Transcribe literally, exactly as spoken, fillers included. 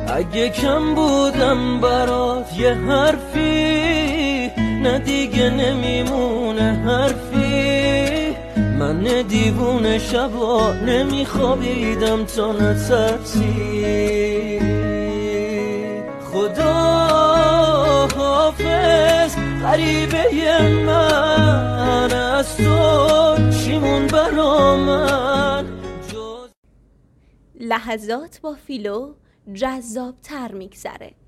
اگه کم بودم برات یه حرفی، نه دیگه نمیمونه حرفی. من دیوونه شبا نمیخوابیدم تا نترسی. خدا حافظ غریبه من، از تو چیمون برا من. لحظات با فیلو جذاب تر میگذره.